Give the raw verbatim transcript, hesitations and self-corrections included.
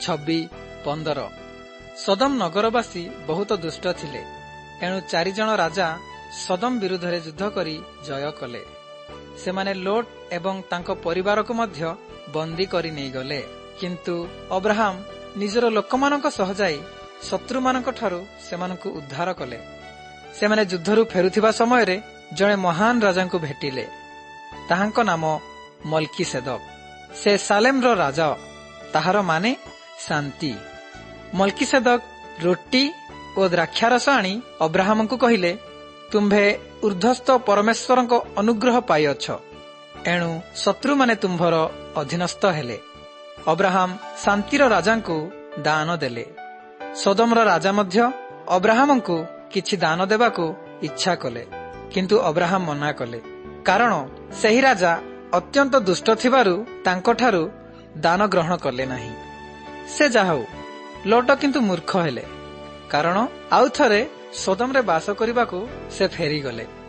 ଛବି ପନ୍ଦର। ସୋଦମ ନଗରବାସୀ ବହୁତ ଦୁଷ୍ଟ ଥିଲେ, ଏଣୁ ଚାରିଜଣ ରାଜା ସୋଦମ ବିରୁଦ୍ଧରେ ଯୁଦ୍ଧ କରି ଜୟ କଲେ। ସେମାନେ ଲୋଟ ଏବଂ ତାଙ୍କ ପରିବାରକୁ ମଧ୍ୟ ବନ୍ଦୀ କରି ନେଇଗଲେ। କିନ୍ତୁ ଅବ୍ରାହମ ନିଜର ଲୋକମାନଙ୍କ ସହ ଯାଇ ଶତ୍ରୁମାନଙ୍କଠାରୁ ସେମାନଙ୍କୁ ଉଦ୍ଧାର କଲେ। ସେମାନେ ଯୁଦ୍ଧରୁ ଫେରୁଥିବା ସମୟରେ ଜଣେ ମହାନ ରାଜାଙ୍କୁ ଭେଟିଲେ। ତାହାଙ୍କ ନାମ ମଲ୍କିସେଦକ। ସେ ସାଲେମର ରାଜା, ତାହାର ମାନେ ଶାନ୍ତି। ମଲ୍କିସେଦକ ରୁଟି ଓ ଦ୍ରାକ୍ଷାରସ ଆଣି ଅବ୍ରାହମଙ୍କୁ କହିଲେ, ତୁମ୍ଭେ ଉର୍ଦ୍ଧ୍ୱସ୍ଥ ପରମେଶ୍ୱରଙ୍କ ଅନୁଗ୍ରହ ପାଇଅଛ, ଏଣୁ ଶତ୍ରୁମାନେ ତୁମ୍ଭର ଅଧୀନସ୍ଥ ହେଲେ। ଅବ୍ରାହମ ଶାନ୍ତିର ରାଜାଙ୍କୁ ଦାନ ଦେଲେ। ସୋଦମର ରାଜା ମଧ୍ୟ ଅବ୍ରାହମଙ୍କୁ କିଛି ଦାନ ଦେବାକୁ ଇଚ୍ଛା କଲେ, କିନ୍ତୁ ଅବ୍ରାହମ ମନା କଲେ, କାରଣ ସେହି ରାଜା ଅତ୍ୟନ୍ତ ଦୁଷ୍ଟ ଥିବାରୁ ତାଙ୍କଠାରୁ ଦାନ ଗ୍ରହଣ କଲେ ନାହିଁ। ସେ ଯାହା ହେଉ, ଲୋଟ କିନ୍ତୁ ମୂର୍ଖ ହେଲେ, କାରଣ ଆଉ ଥରେ ସୋଦମରେ ବାସ କରିବାକୁ ସେ ଫେରିଗଲେ।